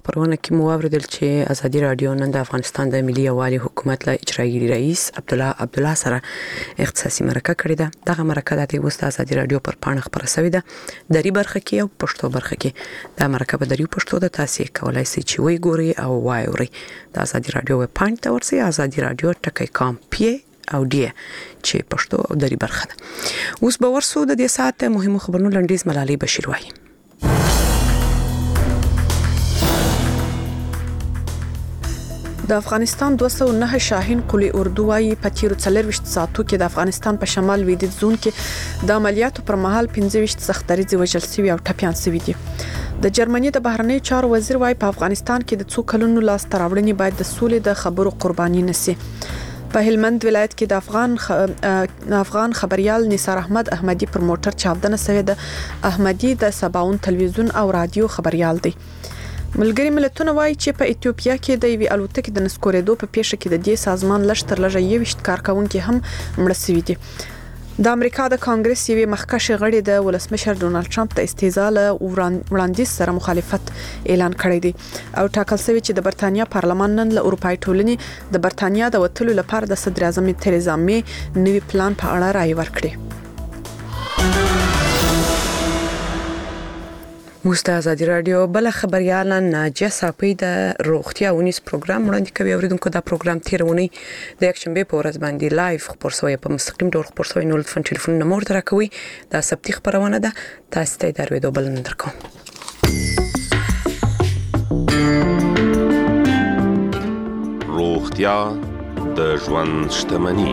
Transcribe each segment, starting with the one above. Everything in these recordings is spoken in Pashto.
خبرونه کې مو اوریدل چې ازادي رادیو نن د افغانستان د ملي یووالي حکومت له اجرایي رئیس عبدالله سره اختصاصي مرکه کړې ده. دغه مرکه د وسط ازادي رادیو پر پاڼه خبره شوې ده. دری برخه کې او پښتو برخه کې د مرکه په دری پښتو د تاسو کولای شئ چې وی ګوري او وایوري. د ازادي رادیو وب پاڼه ته ورسئ azadi.radio.com او دی چې پښتو او دری برخه ده. اوس به ورسو د دې ساعت مهمو خبرونو لنډیز ملالۍ بشیر وایي. د افغانستان 209 شاهین قلی اردو وايي په تیرو 24 ساعتو کې د افغانستان په شمال لویدیځ زون کې د عملیاتو پر مهال 15 سختریزي وژل شوي او ټپيان شوي دي. د جرمني د بهرنی چارو وزیر وايي په افغانستان کې د څو کلونو لاس تراوړنې باید د سولې د خبرو قرباني نشي. په هلمند ولایت کې د افغان خبريال نثار احمد احمدي پر موټر چاودنه شوې ده. احمدي د سباون تلویزیون او رادیو خبريال دی. ملګری ملتونه وایي چې په ایتوپیا کې د وی الوتکې د نسکورېدو په پیښه کې د دې سازمان لشتر لږه 20 کارکونکو هم مړ شوي دي. د امریکا د کانګرس یوې مخکښ غړي د ولسمشر ډونالد ټرمپ د استیزا له وړاندیز سره مخالفت اعلان کړی دی او ټاکل شوی چې د برتانیا پارلمان نن له اروپای ټولنې د برتانیا د وټلو لپاره د صدر اعظم تریزا می نوی پلان په اړه رائے ورکړي. موږ ازادي رادیو بل خبريال ناجیه صافی د روغتیا ونیس پروګرام وړاندې کوي. اوریدونکو دا پروګرام تیرونی د یکشنبه په ورځ باندې لایو خبر شوی په مستقیم ډول خبر شوی. نو لطفا ټلیفون نمبر درکوي. دا سبتي خبرونه ده تاسو ته دروي بل نه درکوم. روغتیا د ژوند شتمنی.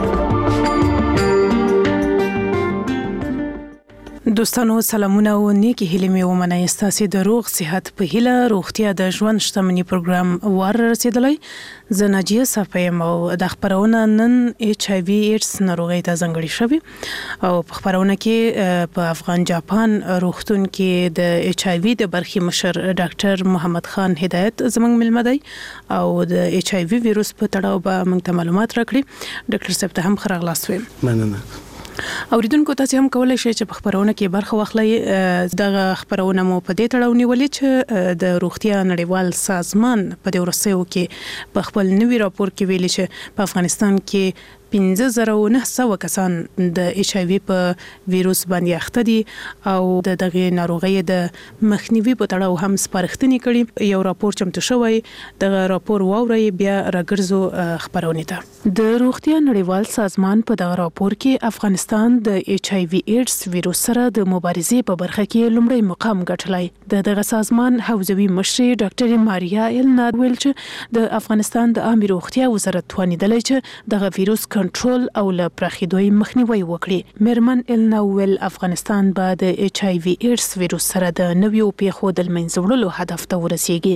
دوستانو سلامونه او نیکی هیله مې ومنئ. ستاسو د روغ صحت په هیله روغتیا د ژوند شتمنی پروګرام ور رسیدلی. زه ناجیه صافی او د خبرونه نن ایچ آی وی ایډز ناروغي ته ځانګړي شوی او په خبرونه کې په افغان جاپان روغتون کې د ایچ آی وی د برخي مشر ډاکټر محمد خان هدایت زمنګ ملمه دی او د ایچ آی وی وایروس په تړاو به موږ ته معلومات راکړي. ډاکټر صاحب ته هم خراغلاس ویم. مننه. اوریدونکو تاسو هم کولای شئ چې په خبرونه کې برخه واخلئ. دغه خبرونه مو په دې تړاو نیولې چې د روغتیا نړیوال سازمان په دې ورسېو کې په خپل نوي راپور کې ویلي چې په افغانستان کې 15,900 کسان د ایچ آی وی په وایروس باندې اخته دي او دغه ناروغي د مخنیوي په تړاو هم سپارښتنې کړي. یو راپور چمتو شوی. دغه راپور واوري بیا راګرځو خبرونه ته. د روغتیا نړیوال سازمان په دغه راپور کې افغانستان د ایچ آی وی ایډز وایروس سره د مبارزې په برخه کې لومړی مقام ګټلی. دغه سازمان حوزوي مشر ډاکټر ماریا النار ویل چې د افغانستان د عامه روغتیا وزارت توانیدلی چې دغه وایروس کنټرول او له پراخېدوی مخنیوي وکړي. میرمن الناول افغانستان به د ایچ آی وی ایډز وایروس سره د نویو پیښو د منځوړلو هدف ته ورسیږي.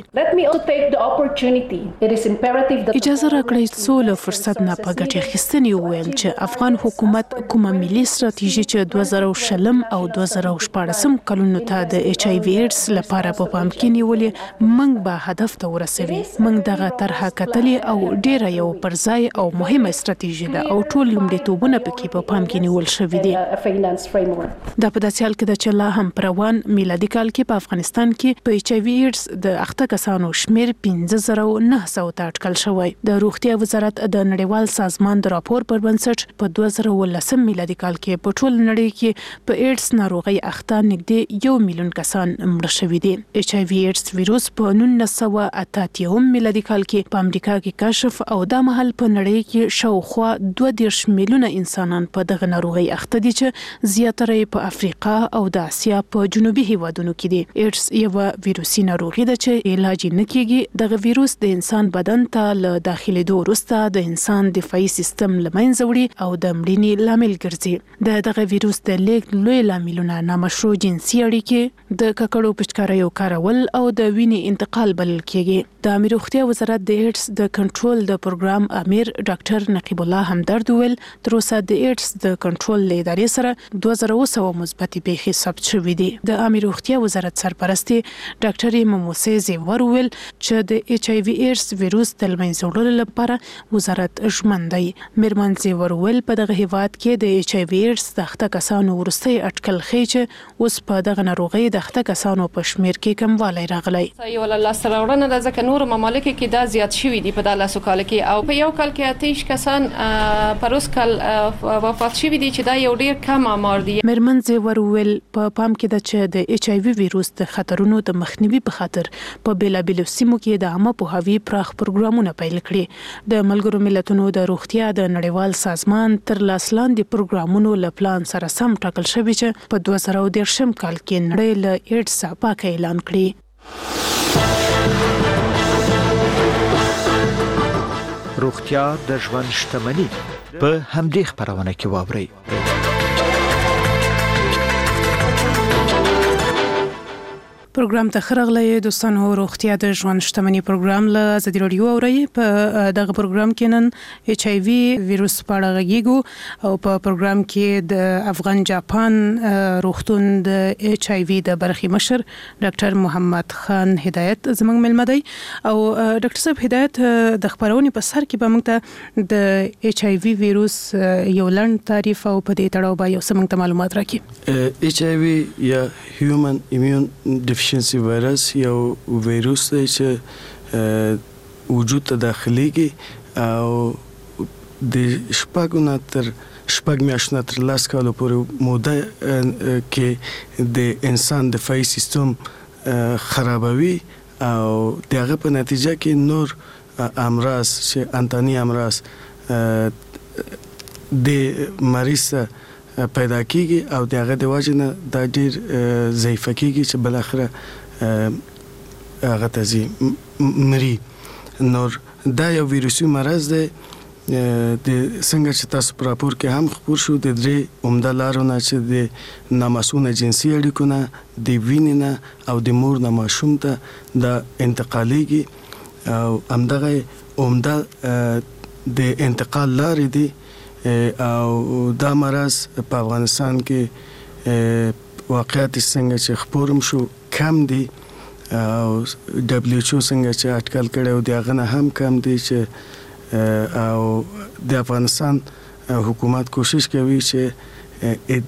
اجازه راکړئ څو له فرصت نه په ګټه اخیستنې وویل چې افغان حکومت کومه ملي ستراتیژي چې 2020 او 2014 کلونو ته د ایچ آی وی ایډز لپاره په پام کې نیولې موږ به هدف ته ورسوي. موږ دغه طرحه کتلې او ډیره یو پرځای او مهمه ستراتیژي او ټول لومړیتوبونه پکې په پام کې نیول شوي دي. دا په داسې حال کې چې لا هم پروان میلادي کال کې په افغانستان کې په ایچ آی وی ایډز د اخته کسانو شمیر 15,900 ته اټکل شوی. د روغتیا وزارت د نړیوال سازمان د راپور پر بنسټ په 2019 میلادي کال کې په ټول نړۍ کې په ایډز ناروغي اخته نږدې 1 میلیون کسان مړه شوي دي. ایچ آی وی ایډز وایروس په 1988 میلادي کال کې په امریکا کې کشف او دا مهال په نړۍ کې شاوخوا 2 میلیونه انسانان په دغه ناروغي اخته دي چې زیاتره په افریقا او د اسیا په جنوبي هیوادونو کې دي. ایډز یو ویروسي ناروغي ده چې علاج نه کیږي. دغه ویروس د انسان بدن ته له داخليدو وروسته د انسان دفاعي سیستم لمنځه وړي او د مړینې لامل ګرځي. دغه ویروس د لیږد لوی لاملونه نامشروع جنسي اړیکې، د ککړو پچکاریو کارول او د وینې انتقال بلل کیږي. د امیر روغتیا وزارت د ایډز د کنټرول د پروګرام امیر ډاکټر نقیب الله همدرد ویل تر اوسه د ایډز د کنټرول ادارې سره 2007 مثبت پیښې ثبت شوې دي. د عامه روغتیا وزارت سرپرست ډاکټر موسی زیور ویل چې د ایچ ای وی ایډز ویروس د لمنځه وړلو لپاره وزارت ژمن دی. میرمن زیور ویل په دغه هیواد کې د ایچ ای وی ایډز د اخته کسانو ورستي اټکل خېچ اوس په دغه ناروغي د اخته کسانو په شمیر کې کموالی راغلی. یو له سرورنه د ځکه نور ممالک کې دا زیات شوی دی په دغه سوکال کې او په یو کال کې 30 کسان پر اوس کال وفات شوی دي چې دا یو ډیر کم آمار دی. میرمن زیور ویل په پام کې د چې د ایچ ای وی ویروس د خطرونو د مخنیوي په خاطر په بیلابیلو سیمو کې د عامه پوهاوي پراخ پروګرامونه پیل کړي. د ملګرو ملتونو د روغتیا د نړیوال سازمان تر لاس لاندې پروګرامونو له پلان سره سم ټاکل شوی چې په 2013 کال کې نړۍ له ایډز پاک اعلان کړی. روغتیا د ژوند شتمني په همدې خبرونه کې واوري. پروګرام ته خرغلې دوستانو روغتیا د ژوند شتمني پروګرام له ازادي رادیو اوري. په دغه پروګرام کې نن ایچ ای وی ویروس په اړه غږیږو او په پروګرام کې د افغان جاپان روغتون د ایچ ای وی د برخي مشر ډاکټر محمد خان هدایت زموږ ملمه دی او ډاکټر صاحب هدایت د خبرونې په سر کې به موږ ته د ایچ ای وی ویروس یو لنډ تعریف او په دې تړاو به یو څه موږ ته معلومات راکړي. ایچ ای وی یا هیومن ایمیون ډیفیشنسي وایرس یو ویروس دی چې وجود ته داخليږي او د شپږ میاشتو تر 10 کالو پورې موده کې د انسان دفاعي سیستم خرابوي او دغه په نتیجه کې نور امراض چې انتاني امراض د مریض پیدا کیږي او دغه د واجنه د ډیر ضعیف کیږي چې بل اخره هغه تزي مري. نور دا یو ویروسي مرض دی د څنګه چې تاسو پر راپور کې هم خبر شو د درې عمده لارونه چې د نامسونه جنسي اړیکو نه د وینې نه او د مور نه ماشوم ته د انتقالېږي او همدغه عمده د انتقال لارې دي او دا مرض په افغانستان کې واقعیت څنګه چې خبرم شو کم دي او دبليو ایچ او څنګه چې اټکل کړي او دغه نه هم کم دي چې او د افغانستان حکومت کوشش کوي چې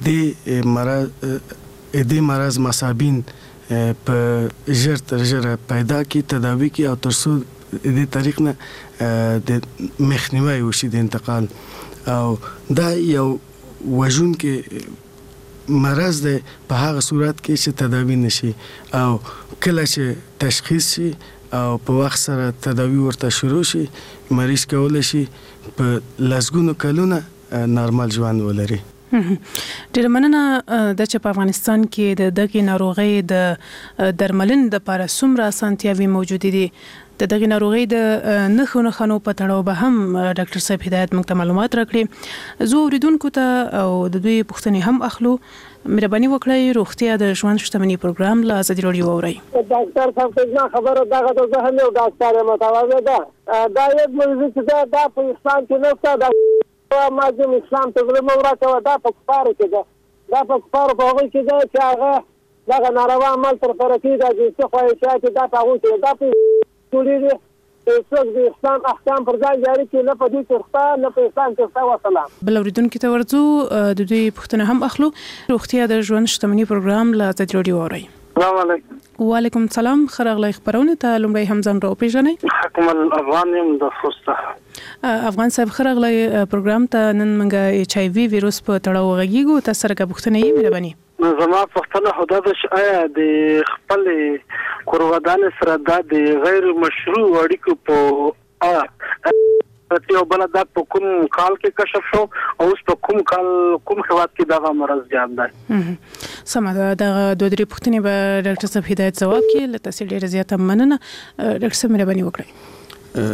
دې مرض مصابین په ژر تر ژره پیدا کی تداوی کی او ترڅو دې طریق نه د مخنیوي وشي د انتقال او دا یو وژون کې مرض دی په هغه صورت کې چې تداوی نشي او کله چې تشخیص شي او په وخت سره تداوی ورته شروع شي مریض کولای شي په لسګونو کلونه نارمل ژوند ولري. ډیر مننه د چې په افغانستان کې د دغه ناروغي د درملنې لپاره څومره اسانتیاوي موجود دي. د دغه ناروغي د نخونو په تړاو به هم ډاکټر صاحب هدایت موږ ته معلومات راکړي. زه اوریدونکو ته او د دوی پوښتنې هم اخلو. مهرباني وکړئ روغتیا د ژوند شتمني پروګرام له ازادي رادیو اورئ. ډاکټر صاحب څنګه خبره دغه د هم یو ډاکټر متواضع ده دا یو موضوع چې دا په اسلام کې نشته دا ماجم اسلام ته ظلم ورکوه دا په کفارو کې ده دا په کفارو په هغوی کې ده چې هغه دغه ناروا عمل ترسره کوي دا جنسي خواهشات دا په هغوی کې دا په ټولې څوک د اسلام احکام پر ځای جاري کړي نه په دې کې نه په اسلام کې وسلام. بل اوریدونکو ته ورځو د دوی پوښتنه هم اخلو. روغتیا د ژوند شتمني پروګرام له ازادي رادیو اورئ. السلام علیکم. وعلیکم السلام. خراغلی خبرونه ته لومړی هم ځان راوپېژنئ. حکم الافغان یم د خوسته. افغان صاحب خراغلی پروګرام ته نن موږ ایچ ای وی ویروس په تړاو غږیږو. تاسو سره پوښتنه یې مهرباني. زما پوښتنه خدا د آیا د خپل کورودان سره د غیر مشروع اړیکو په یو بل د کوم کال کې کشف شو او اوس په کوم کال کوم هواد کې دغه مرض جام ده. سمه ده د دوه درې پوښتنې به ډاکټر صاحب هدایت ځواب کړي. له تاسو ډیره زیاته مننه. ډاکټر صاحب مهرباني وکړئ.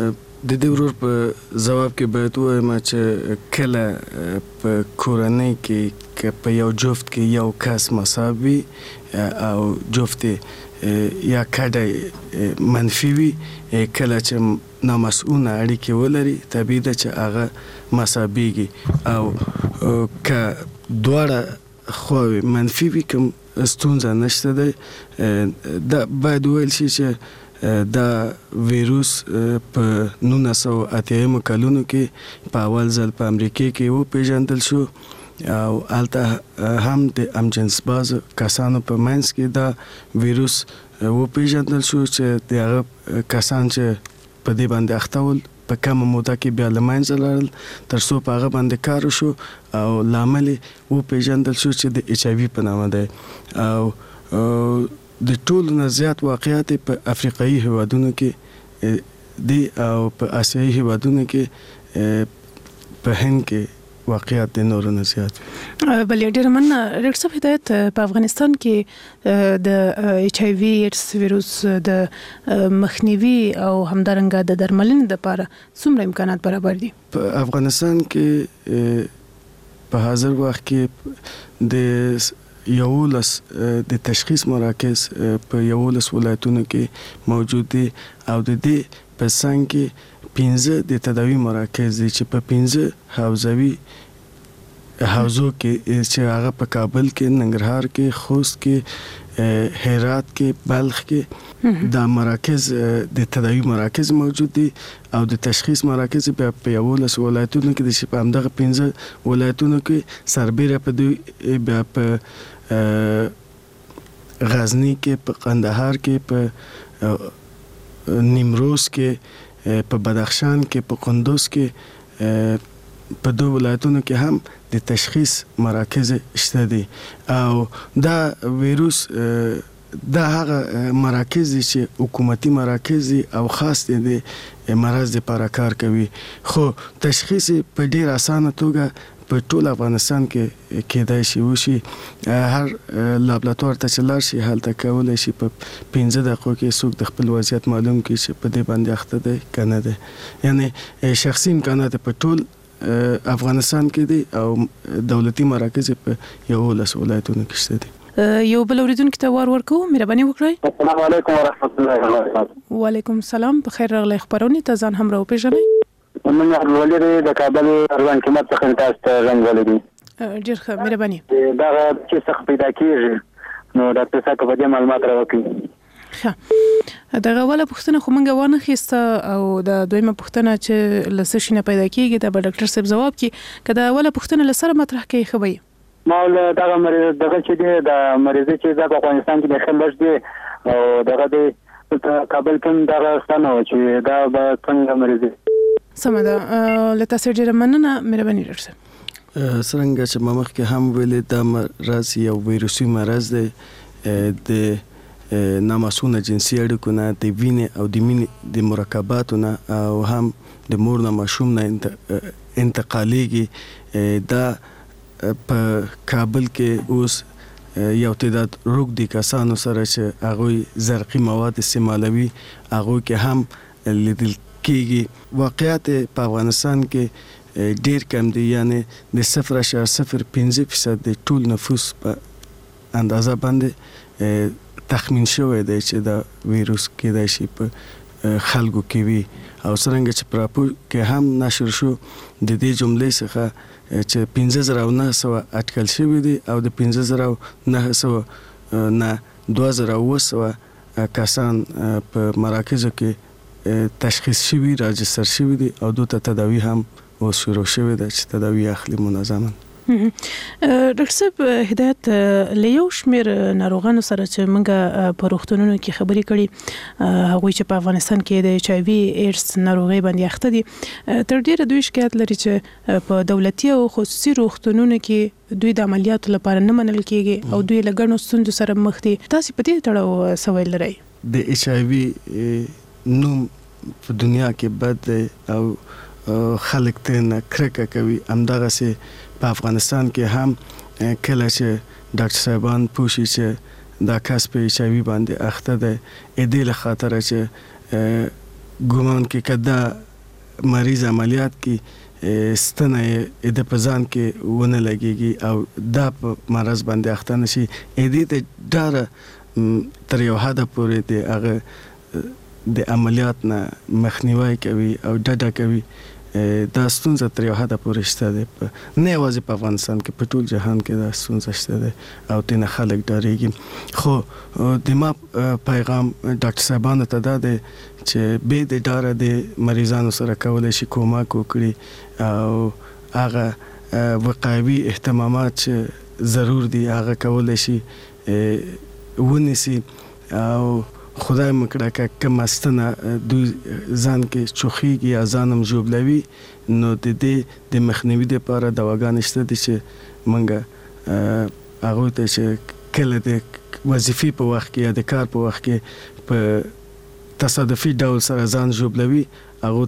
د دې ورور په جواب کې باید وایم چې کله په کورنۍ کې په یو جفت کې یو کس مصاب وي او جفت یا کډه منفي وي، کله چې نامسؤونه اړیکې ولري طبیعي ده چې هغه مصابېږي، او که دواړه خواوې منفي وي کوم ستونزه نشته ده. دا باید ویل شي چې دا ویروس په 1980 کلونو کې په اول ځل په امریکا کې وپېژندل شو، او هلته هم د امجنس باز کسانو په منځ کې دا ویروس وپېژندل شو چې د هغه کسان چې په دې باندې اخته ول په کومه موده کې بیا له منځه لاړل تر څو په هغه باندې کار وشو او لامل یې وپېژندل شو چې د ایچ آی وي په نامه دی. او د ټولو نه زیات واقعیت په افریقایي هیوادونو کې دي او په آسیایي هیوادونو کې په هند کې واقعیت د نورو نه زیات. بلې ډېر مننه ډاکټر صاحب. هدایت، په افغانستان کې د ایچ آی وي ایډز ویروس د مخنیوي او همدارنګه د درملنې لپاره څومره امکانات برابر دي؟ په افغانستان کې په حاضر وخت کې د 11 د تشخیص مراکز په 11 ولایتونو کې موجود دي، او د دې په څنګ کې 15 د تداوی مراکز دي چې په 15 حوزوي حوزو کې چې هغه په کابل کې، ننګرهار کې، خوست کې، هرات کې، بلخ کې دا مراکز د تداوی مراکز موجود دي، او د تشخیص مراکز په 11 ولایتونو کې دي چې په همدغه 15 ولایتونو کې سربېره په دوی بیا په غزنی کې، په قندهار کې، په نیمروز کې، په بدخشان کې، په قندوز کې، په دوه ولایتونو کې هم د تشخیص مراکز شته دي. او دا ویروس دا هغه مراکز دي چې حکومتي مراکز دي او خاص دي د مرض لپاره کار کوي، خو تشخیص په ډیر اسانه توګه په ټول افغانستان کې کېدای شي وشي. هر لابراتوار ته چې لاړ شي هلته کولی شي په 15 دقیقو کې څوک د خپل وضعیت معلوم کړي چې په دې باندې اخته دی که نه دی. یعنی شخصي امکانات په ټول افغانستان کې دي او دولتي مراکز په 11 ولایتونو کې شته دي. یو بل اوریدونکو ته وار ورکوم، مهرباني وکړئ. السلام علیکم ورحمت الله وبرکاته. وعلیکم السلام. په خیر راغلی خبرونه ته ځان هم راوپېژنئ. من عبدالولي د کابل اروان قیمت څخه تاسو ته رنګ ولري. ډیر ښه، مهرباني. دا چې څخه پیدا کیږي نو ډاکټر صاحب په دې معلومات راوکړي. ښه، دغه اوله پوښتنه خو موږ وانه خېسته، او د دویمه پوښتنه چې له څه شي نه پیدا کیږي دا به ډاکټر صاحب ځواب کړي. که د اوله پوښتنه له سره مطرح کوي ښه به مول دغه مریض دغه چې دی د مریض چې د افغانستان کې د خلک دی او دغه د کابل کې دغه ستنه چې دا به څنګه مریض سمه ده. له تاسو ډیره مننه، مهرباني ډاکټر صاحب. څنګه چې ما مخکې هم ویلې دا مرض یو ویروسي مرض دی، د نامسؤونه جنسي اړیکو نه، د وینې او د مینې د مرکباتو نه، او هم د مور نه ماشوم نه انتقالیږي. دا په کابل کې اوس یو تعداد روږدي کسانو سره چې هغوی زرقي مواد استعمالوي هغوی کې هم لیدل کېږي. واقعیت په افغانستان کې ډیر کم دی، یعنی د 0.05% د ټول نفوس په اندازه باندې تخمین شوی دی چې دا ویروس کېدای شي په خلکو کې وي. او څرنګه چې په راپور کې هم نشر شو د دې جملې څخه چې 15900 اټکل شوی دي او د 15900 نه 2200 کسان په مراکزو کې تشخیص شوی، راجستر شوی دي او دوی ته تداوی هم اوس شروع شوی ده چې تداوی اخلي منظما. ډاکټر صاحب، هدایت، له یو شمېر ناروغانو سره چې موږ په روغتونونو کې خبرې کړي، هغوی چې په افغانستان کې د ایچ آی وي ایډز ناروغۍ باندې اخته دي، تر ډیره دوی شکایت لري چې په دولتي او خصوصي روغتونونو کې دوی د عملیاتو لپاره نه منل کېږي او دوی له ګڼو ستونزو سره مخ دي. تاسو په دې تړاو څه ویل لرئ؟ د ایچ آی وي نوم په دنیا کې بد دی او خلک ترې کرکه کوي. همدغسې په افغانستان کې هم کله چې ډاکټر صاحبان پوښي چې دا کس په ایچ آی وي باندې اخته دی، دې له خاطره چې ګومان کې که دا مریض عملیات کې ستنه د پزان کې ونه لګيږي او دا په مرز باندې اخته نشي دې ته ډاره تر یو حد پورې د هغه د عملیات نه مخنیوي کوي او ډډه کوي دا ستونزه تر یو حد پورې شته ده نه یوازې په افغانستان کې په ټول جهان کې دا ستونزه شته ده او تنه خلک ډاریږي خو د ما پیغام ډاکټر صاحبانو ته دا ده چې به د ډاره د مریضانو سره کولای شي کومک وکړي او هغه وقایوي اهتمامات چې ضرور دي هغه کولای شي ونیسي او خدای مکړه که کم استنه دوی ځان کې چوخیږي یا ځانم جوړلوي نو د دې د مخنیوي لپاره دواګانې شته دي چې موږ هغه ته چې کله د وظیفې په وخت کې یا د کار په وخت کې په تصادفي ډول سره ځان جوړلوي هغه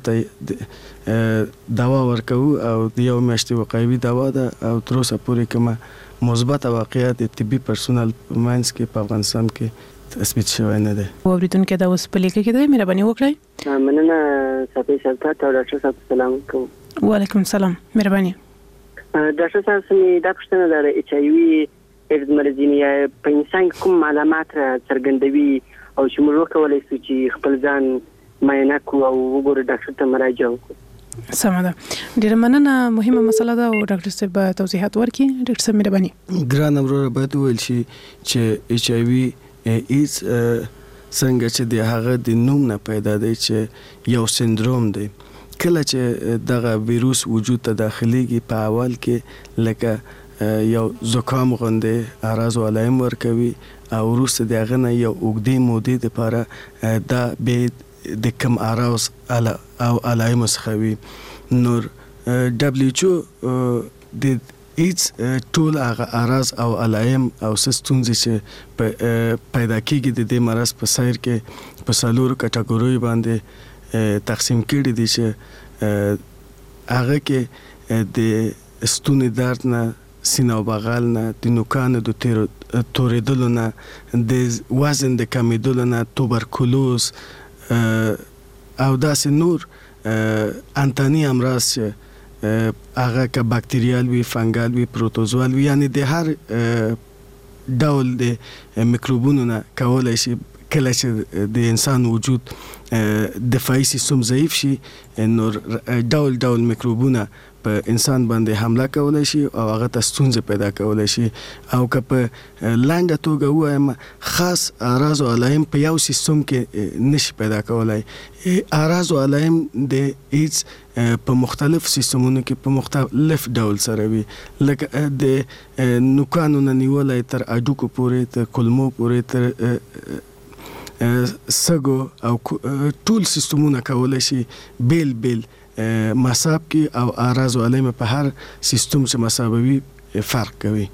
ته دوا ورکو او د یو میاشتې وقایوي دوا ده او تر اوسه پورې کومه مثبت واقعیت طبي پرسونل ماینس کې په افغانستان کې تثبیت شوی نه ده. اوریدونکو دا اوس په لیکه کې ده مهرباني وکړئ. مننه صاحب شفقت او ډاکټر صاحب سلام کوم. وعلیکم السلام مهرباني. ډاکټر صاحب سمې دا پوښتنه ده ایچ آی وی ایډز مرضینه په انسان کوم علامات څرګندوي او چې موږ وکولای شو چې خپل ځان معاینه کوو او وګورو ډاکټر ته مراجعه وکړو. سمه ده. ډیره مننه مهمه مسله ده او ډاکټر صاحب توضیحات ورکړي. ډاکټر صاحب مهرباني. ګران امرو باید ویل شي چې ایچ آی وی ایز څنګه چې د هغه د نوم نه پیدا دی چې یو سندروم دی کله چې دغه ویروس وجود ته داخليږي په اول کې لکه یو زکام غوندې اعراض او علائم ورکوي او وروسته دغه نه یو اوږدې مودې لپاره دا به د کم اعراض او علائم څخه وي نور WHO د ایټس ټول هغه اعراض او علائم او سستونزې چې پیدا کیږي د دې مرض په سایر کې په څلورو کټګوري باندې تقسیم کړي دي چې هغه کې د ستوني درد نه سینه او بغل نه د نوکانو د تورېدلو نه د وزن د کمیدلو نه توبرکلوز او داسې نور انتاني امراض چې هغه که باکتریال وي فنګال وي پروتوزوال وي یعنی د هر ډول د میکروبونو نه کولای شي کله چې د انسان وجود دفاعي سیستم ضعیف شي نور ډول میکروبونه په انسان باندې حمله کولای شي او هغه ته ستونزې پیدا کولای شي او که په لاندې توګه وایم خاص اعراض او علائم په یو سیستم کې نشي پیدا کولای اعراض او علائم د ایډز په مختلف سیستمونو کې په مختلف ډول سره وي لکه د نوکانو نه نیولای تر اډوکو پورې تر کولمو پورې تر سګو او ټول سیستمونه کولای شي بیل مصاب کې او اعراض او علائم په هر سیستم چې مصابوي فرق کوي.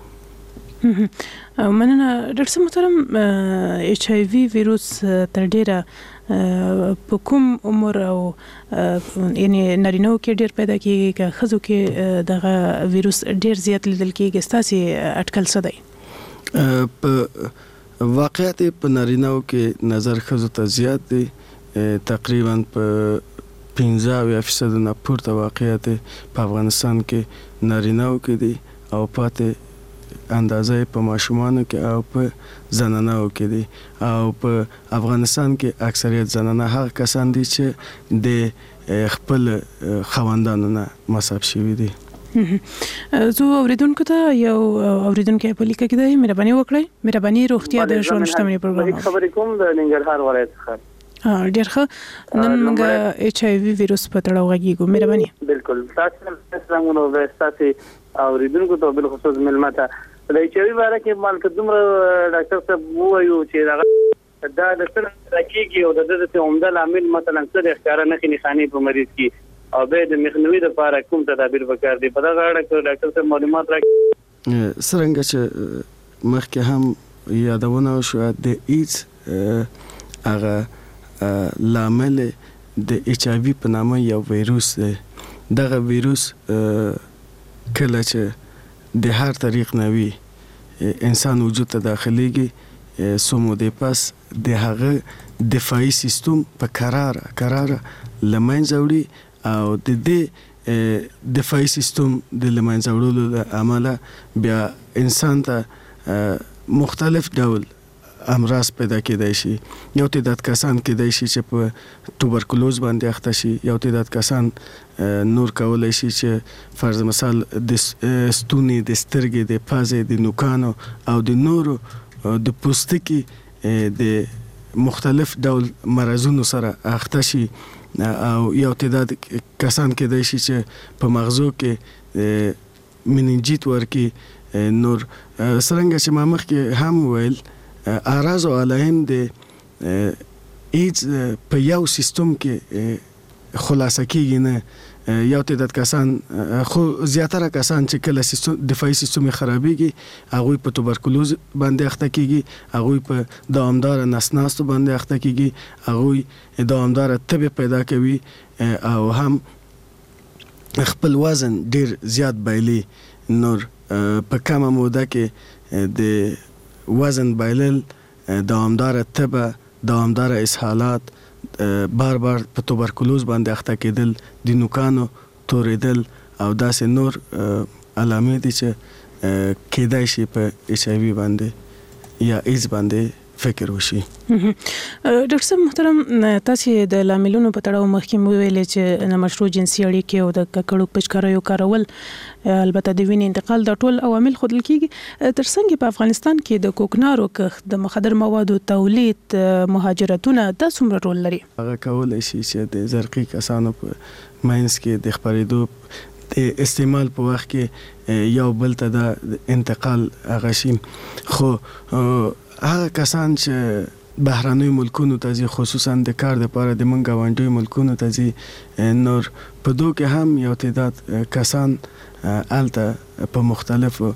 مننه ډاکټر محترم ایچ آی وی ویروس تر ډیره په کوم عمر او یعنی نارینه‌و کې ډیر پیدا کیږي که ښځو کې دغه ویروس ډیر زیات لیدل کیږي ستاسو اټکل څه دی؟ په واقعیت په نارینه‌و کې نظر ښځو ته زیات دی تقریبا په 15% نه پورته واقعیت په افغانستان کې نارینه‌و کې دي او پاتې اندازې په ماشومانو کې او په زنانو کې دي او په افغانستان کې اکثریت زنانه هغه کسان دي چې د خپل خواندانو نه مصاب شوي دي. زه اوریدونکو ته یو اوریدونکو په لیکه کې دی مهرباني وکړئ. مهرباني روغتیا د ژوند شتمنۍ پروګرام خبرې کوم د ننګرهار ولایت څخه. ډیر ښه نن موږ ایچ آی وی ویروس په تړاو غږیږو. مهرباني. بالکل تاسو سلامونه تاسو اوریدونکو ته بل خصوص ملمته د ایچ آی وی باره کې مالک دومره ډاکټر صاحب وایو چې دا د سر راکېږي او د دې عمده عامل مثلا څه ښکارا نه خني خاني په مریض کې او به د مخنیوي لپاره کوم تدابیر وکړ دي په دا غاړه کې ډاکټر صاحب معلومات راکړي. څنګه چې مخکې هم یادونه شو د ایډز هغه لامل د ایچ آی وی په نامه یو ویروس دی. دغه ویروس کله چې د هر طریق نوي انسان وجود ته داخليږي سمو د پاس د هغه دفاعي سیستم په قرار لمنځه وړي او د دې دفاعي سیستم د لمنځه وړلو له امله بیا انسان ته مختلف ډول امراض پیدا کېدای شي. یو تعداد کسان کېدای شي چې په توبرکلوز باندې اخته شي، یو تعداد کسان نور کولای شي چې فرض مثال د ستوني، د سترګې، د پزې، د نوکانو او د نورو د پوستکي د مختلف ډول مرزونو سره اخته شي، او یو تعداد کسان کېدای شي چې په مغزو کې مننجیت ورکی. نور څنګه چې ما مخکې هم ویل اعراض او علائم د ایدز په یو سیستم کې خلاصه کیږي نه. یو تعداد کسان خو زیاتره کسان چې کله سیستم دفاعي سیستم خرابېږي هغوی په توبرکلوز باندې اخته کیږي، هغوی په دوامدار نسناستو باندې اخته کیږي، هغوی دوامدار تبه پیدا کوي او هم خپل وزن ډیر زیات بایلي. نور په کمه موده کې د وزن بایلل، دوامدار تبه، دوامدار اسهالات، بار بار په توبرکلوز باندې اخته کېدل، د نوکانو توریدل او داسې نور علامې دي چې کېدای شي په ایچ آی وي باندې یا ایز باندې فکر وشي. ډاکټر صاحب محترم، تاسو د لاملونو په تړاو مخکې ویلې چې نامشروع جنسي اړیکې او د ککړو پچکاریو کارول، البته د وینې انتقال، د ټول عوامل ښودل کیږي. ترڅنګ په افغانستان کې د کوکنارو کښت، د مخدر موادو تولید، مهاجرتونه دا څومره رول لري؟ هغه کولای شي چې د زرقي کسانو په مینس کې د خپرېدو د استعمال په وخت کې یو بل ته د انتقال هغه شي. خو هغه کسان چې بهراني ملکونو ته ځي، خصوصا د کار لپاره د منګ غونډي ملکونو ته ځي، نور په دوه کې هم یو تعداد کسان الته په مختلفو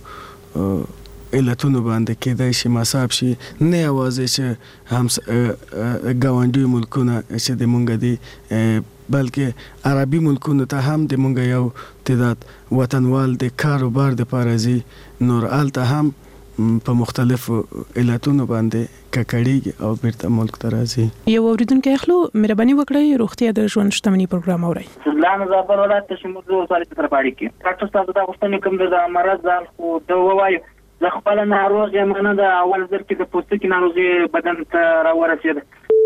علتونو باندې کېدای شي مصاب شي. نه یوازې چې هم غونډي ملکونه چې د منګ دي، بلکې عربي ملکونو ته هم د منګ یو تعداد وطنوال د کاروبار د لپاره ځي. نور الته هم په مختلفو علتونو باندې ککړیږي او بیرته ملک ته راځي. یو اوریدونکو اخلو، مهرباني وکړئ روغتیا د ژوند شتمنۍ پروګرام اورئ. ځلان زابر ولایت تشمول سره تر پاړی کې ډاکټر صاحب دا غوښتنه کوم د مرض ځل خو دا وایي زه خپل ناروغ یم، نه د اول ځل کې د پوستکي ناروغي بدن ته راورسېد،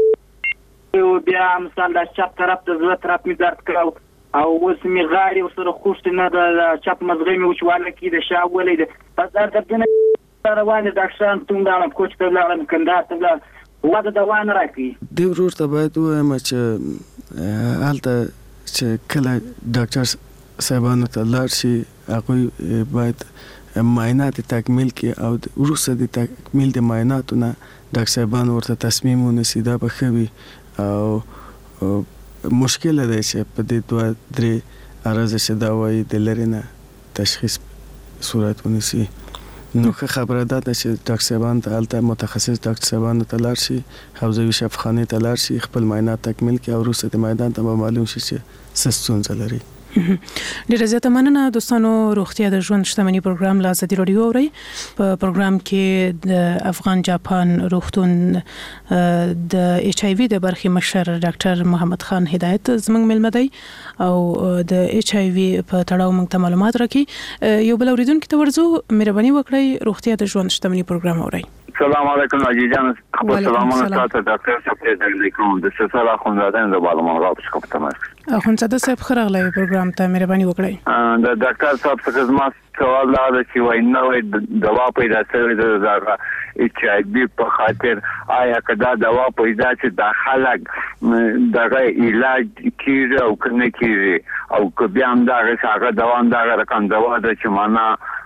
او بیا مثال د چپ طرف د زړه طرف می درد کاوه او اوس می غاړې ورسره خوشت نه د چپ مزغې می وچواله کې د شا ولید پس دردونه روانه ډاکټران ته دا کوچ ته لاړم کندهار ته ودا دوان راکې. د ورور ته باید وایم چې حالت چې کله ډاکټر صاحبانو ته لاړ شي هغه باید معاینات تکمیل کې او وروسته د تکمیل د معایناتو نه ډاکټر صاحبان ورته تصمیم ونیسي. دا به ښه وي او مشکل دی چې په دې دوه درې عرض چې دا وایي د لرې نه تشخیص صورت ونیسي. نو که خبره ده چې ډاکټر صاحبان ته هلته متخصص ډاکټر صاحبانو ته لاړ شي، حوزوي شفاخانې ته لاړ شي، خپل معاینات تکمیل کړي او وروسته د میدان ته به معلوم شي چې څه ستونزه لري. ډیره زیاته مننه دوستانو. روغتیا د ژوند شتمنۍ پروګرام له ازادي راډیو اورئ. په پروګرام کې د افغان جاپان روغتون د ایچ آی وی د برخې مشر ډاکټر محمد خان هدایت زموږ ملمه دی او د ایچ آی وی په تړاو موږ ته معلومات راکړي. یو بل اوریدونکو ته ورځو، مهرباني وکړئ روغتیا د ژوند شتمنۍ پروګرام اورئ. السلام علیکم عزیزان، خبر سلامونه تاسو ډاکټر صاحب ته لیکم د سلسله خوندادن د معلوماتو راپورټ کوم تماس. اخوندزاده صاحب خرغلی پروګرام ته مهرباني وکړئ. د ډاکټر صاحب څخه زما سوال دا چې وای نوې دوا پیدا شوې ده ایچ آی وی په خاطر، آیا کدا دوا پیدا چې داخله دغه علاج کیږي او کنه کیږي او که بیا هم دغه څنګه دوام دغه رقم دوا ده چې معنا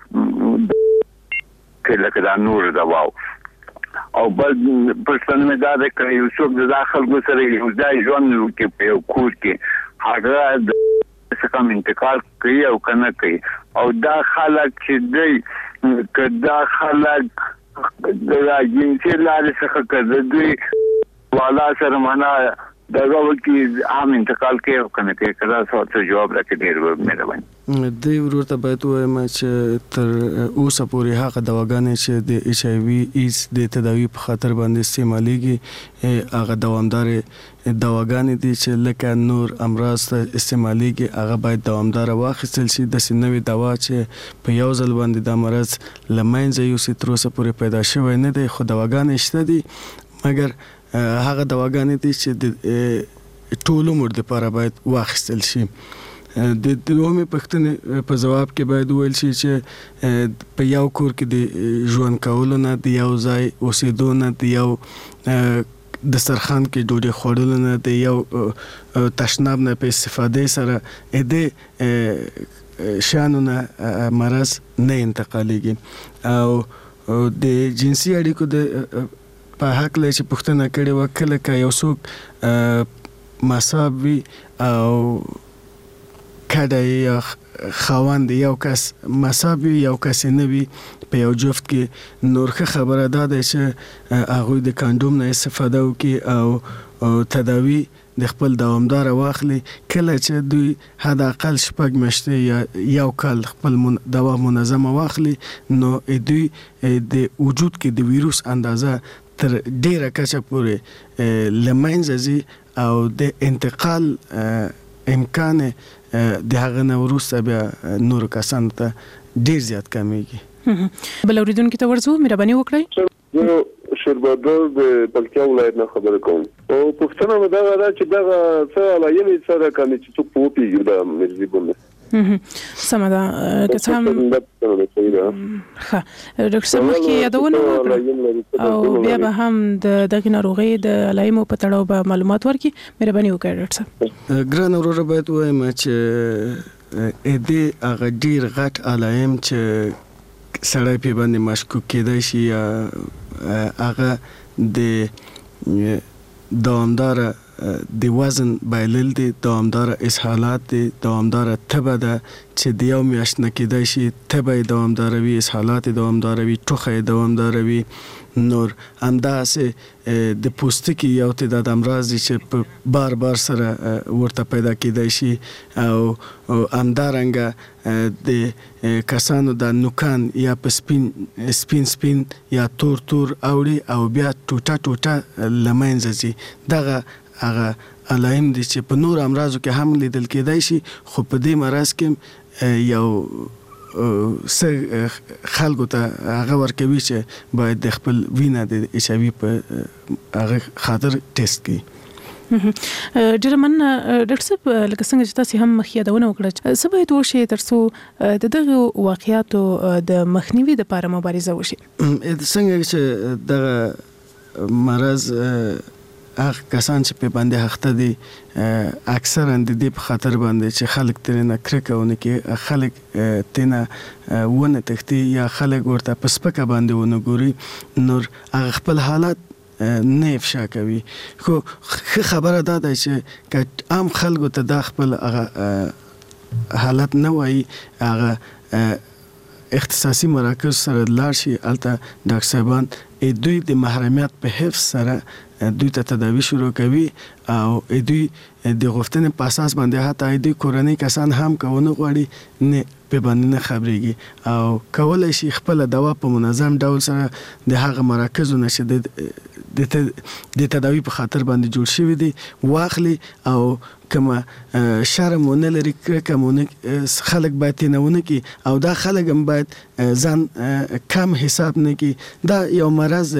کله کدا نور دوا او بل پرسن مې دا ده چې یو څوک د داخل ګسره یو ځای ژوند کې په یو کور کې هغه څه کوم انتقال کوي او کنه کوي او دا خلک چې دی کدا خلک د جنسي لارې څخه کړي والا سره معنا دا وکي عام انتقال کې کنه کې کدا څه جواب راکړي ډیر مهرباني د ورته باید وایم چې تر اوسه پورې هغه دواګانې چې د ایچ آی وی ایز د تداوی په خاطر باندې استعماليږي هغه دوامدار دواګانې دي چې لکه نور امراض ته استعماليږي هغه باید دوامدار واخیستل شي د سینوي دوا چې په یو ځل باندې د مرض لمنځه یو ستروسه پورې پیدا شوی نه دی خو دواګانې شته دي مګر هغه دواګانې دي چې د ټول عمر لپاره باید واخیستل شي د دومره پښتنې په جواب کې باید ویل شي چې په یو کور کې د ژوند کولو نه د یو ځای اوسېدو نه د یو د سرخان کې ډوډۍ خوړل نه د یو تشناب نه په استفاده سره د شانونه مرض نه انتقالېږي او د جنسي اړیکو د په حق لې چې پښتنه کړي وکړه که یو څوک مصاب وي او کډه یا خواند یو کس مصاب وي یو کس نه وي په یو جفت کې نورخه خبره ده چې هغه د کاندوم نه استفاده وکړي او تداوی د خپل دوامدار واخلي کله چې دوی حد اقل شپږ میاشتې یا یو کال خپل دوا منظمه واخلي نو دوی د وجود کې د ویروس اندازه تر ډیره کچه پورې لمنځه ځي او د انتقال امکان د هغه نه وروسته بیا نور کسانو ته ډیر زیات کمیږي بل اوریدونکو ته ورځو مهرباني وکړئ شربادر د بلکې ولایت نه خبره کوم او پښتنه مې دا غواړي چې دا څه علایمې سره کوي چې څوک پوپیږي دا مرزي بونه سمدا که څنګه ښه ډاکټر صاحب کې یادونه وکړه او بیا به هم د دغه ناروغي د علایمو په تړاو به معلومات ورکړي مهرباني وکړئ ډاکټر صاحب ګران اورور باید وایم چې دې هغه ډیر غټ علایم چې سړی په باندې مشکوک کېدای شي یا هغه د دوامدار د وزن بایلل دي دوامدار اسهالات دي دوامدار تبه ده چې د یو میاشت نه کېدای شي تبه دوامدار وي اسهالات دوامدار وي ټوخه دوامدار وي نور همداسې د پوستکي یو تعداد امراض چې په بار بار سره ورته پیدا کېدای شي او همدارنګه د کسانو د نوکان یا په سپین یا تور اوړي او بیا ټوټه لمنځه ځي دغه هغه علایم دي چې په نور امراضو کې هم لیدل کېدای شي خو په دې مرض کې یو خلکو ته هغه ورکوي چې باید د خپل وینه د ایچ آی وی په هغه خاطر ټیسټ کړي ډیر من ډاکټر صاحب لکه څنګه چې تاسو هم مخیادونه وکړه څه باید وشي ترڅو د دغه واقعیاتو د مخنیوي لپاره مبارزه وشي څنګه چې دغه مرض هغه کسان چې په باندې حقته دي اکثرا د دې په خاطر باندې چې خلک ترنه کرکونه کې خلک تنه ونه تختی یا خلک ورته پسپکه باندې ونه ګوري نور هغه خپل حالت نه افشا کوي خو خبره ده چې عام خلکو ته د خپل حالت نه وایي هغه اختصاصي مراکز سره لاړ شي الته ډاکټر صاحبان دوی د محرمیت په حفظ سره دوی ته تداوی شروع کوي او دوی د غوښتنې په اساس باندې حتی دوی کورنۍ کسان هم کوونه غواړي نه په باندې نه خبريږي او کولای شي خپل دوا په منظم ډول سره د هغه مراکزو نشه د تداوی په خاطر باندې جوړ شوی دي واخلي او کما شرمونه لري کومونه خلک باید نه کی او دا خلک هم باید ځان کم حساب نه کی دا یو مرض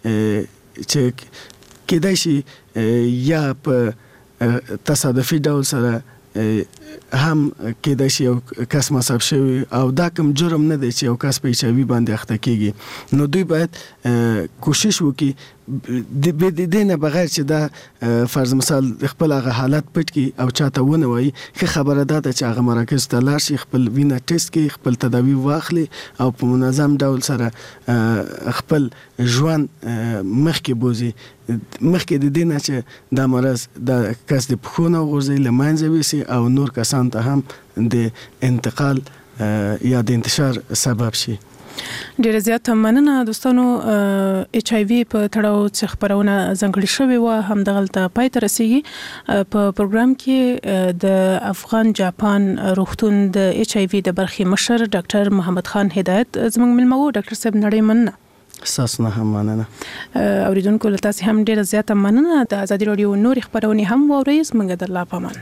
چې کېدای شي یا په تصادفي ډول سره هم کېدای شي یو کس مصاب شوی او دا کوم جرم نه دی چې یو کس په ایچ آی وی باندې اخته کیږي نو دوی باید کوشش وکړي د دې نه بغیر چې دا فرض مثال خپل هغه حالت پټ کی او چاته ونه وایي که خبره ده چې هغه مراکز ته لاړ شي خپل وینه ټیسټ کی خپل تداوی واخلي او په منظم ډول سره خپل ژوند مخکې بوزي مخکې د دې نه چې دا مرض د کس د پخونه غورځي لمنځه وسی او نور کسان ته هم د انتقال یا د انتشار سبب شي ډیره زیاته مننه دوستانو. ایچ آی وی په تړاو څخه خبرونه ځنګړي شوې و هم دغلته پای ته رسیدي. په پروګرام کې د افغان جاپان روغتون د ایچ آی وی د برخې مشر ډاکټر محمد خان هدایت زموږ ملمو. ډاکټر صاحب نړۍ مننه. اساسنا هم مننه. اوریدونکو له تاسو هم ډیره زیاته مننه. د ازادي رادیو نور خبرونه هم وورئ. زموږ د الله پامان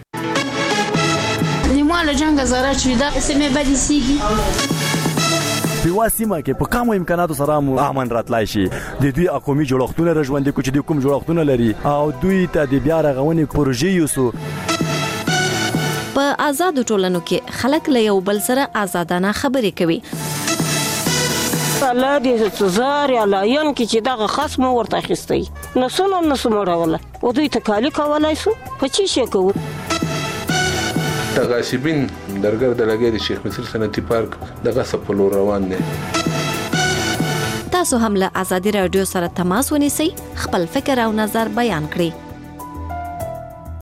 نیمه جنگ زاره چې دا سمې بدې سیږي په واسمه کې په کومو امکاناتو سره مو امن راتلای شي. د دوی اقومي جوړښتونه رژوندې کوچ د کوم جوړښتونه لري او دوی ته د بیا رغونې پروژې یوسو. په آزاد ټولنو کې خلک له یو بل سره آزادانه خبرې کوي. الله دې زار یا لاین کې چې دغه خصم ورته اخیستي نسو مړوله او دوی تکالی کولای سو په چی شي کوو. تغاسبین درګر د لګې د شیخ مصر صنعتي پارک دغه سپلو روان دي. تاسو هم له ازادي رادیو سره تماس ونیسئ، خپل فکر او نظر بیان کړئ.